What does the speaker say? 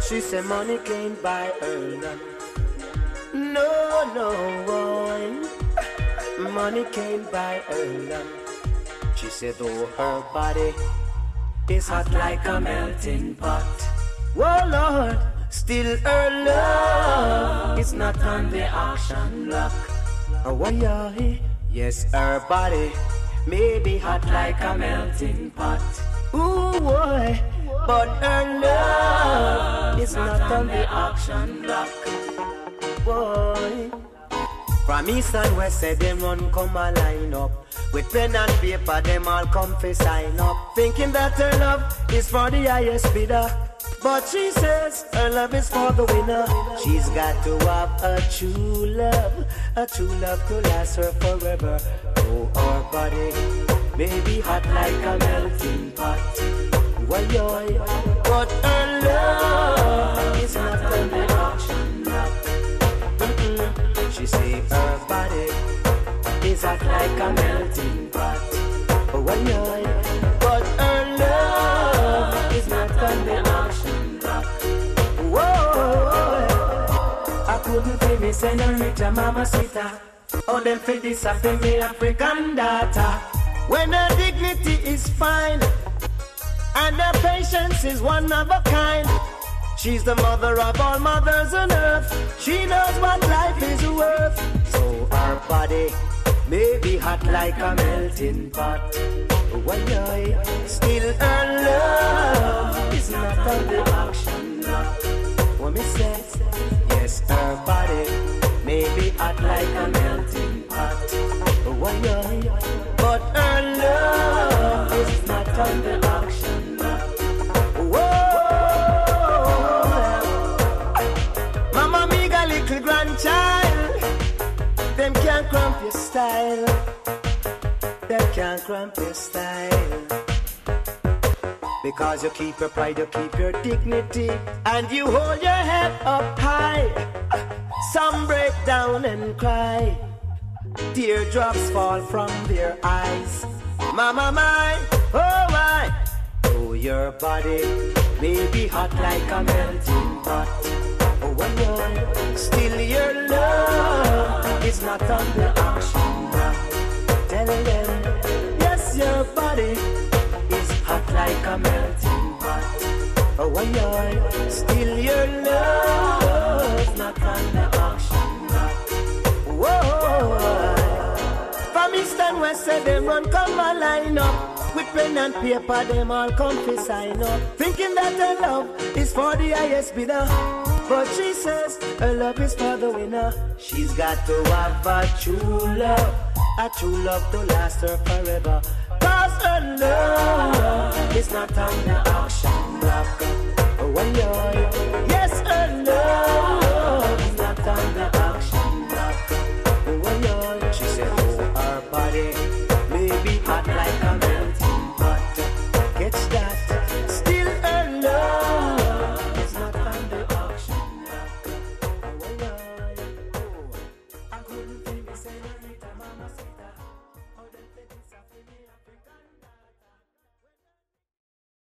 She said money can't buy her love. No, no, boy. Money can't buy her love. She said though her body is hot like a melting pot. Whoa, Lord, still her love is not on the auction block. Oh, yeah, yes, her body may be hot like a melting pot. Ooh, boy, but her love is not on the auction block. Boy, from east and west, say them run come a line up. With pen and paper, them all come fi sign up. Thinking that her love is for the highest bidder. But she says her love is for the winner. She's got to have a true love to last her forever. Oh, her body may be hot like a melting pot. Why, but her love is not on the auction block. She say her body is hot like a melting pot. Why, but her love is not on the auction block. Whoa, I couldn't pay me senorita mamacita. Oh, them for this I pay me African daughter. When her dignity is fine and her patience is one of a kind. She's the mother of all mothers on earth. She knows what life is worth. So her body may be hot like a melting pot. Why, still her love is not on the auction block. What me say? Yes, her body may be hot like a melting pot. Why, but her love is not on the auction block. Mama, me got little grandchild. Them can't cramp your style. Them can't cramp your style. Because you keep your pride, you keep your dignity, and you hold your head up high. Some break down and cry. Teardrops fall from their eyes. Mama, my, oh my. Oh, your body may be hot like a melting pot. Oh, boy, still your love is not on the auction block. Tell them, yes, your body is hot like a melting pot. Oh, boy, still your love is not on the auction block. Whoa, from east and west, say them run come a line up. With pen and paper, them all come fi sign up. Thinking that her love is for the highest bidder. But she says her love is for the winner. She's got to have a true love to last her forever. Cause her love is not on the auction block. Oh, yes, her love